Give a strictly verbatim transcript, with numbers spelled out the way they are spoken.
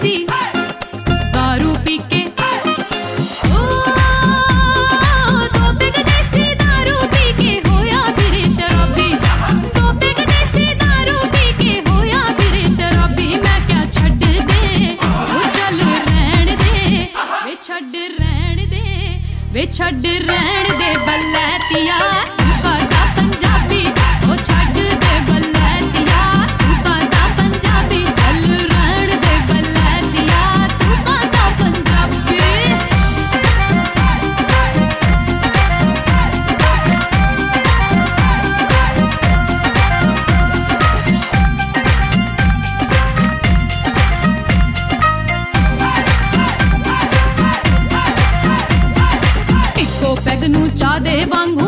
देसी दारू पी के, ओ दो पैग देसी दारू पी के होया फिर शराबी, दो पैग देसी दारू पी के होया फिर शराबी। मैं क्या छड्ड दे ओ चल रहन दे, वे छड्ड रहन दे, वे छड्ड रहन दे बलैतिया तू कादा पंजाबी, ओ छड्ड दे बलैतिया तू कादा पंजाबी, चल रहन दे बलैतिया तू कादा पंजाबी। इको पैग नू चा दे वांगू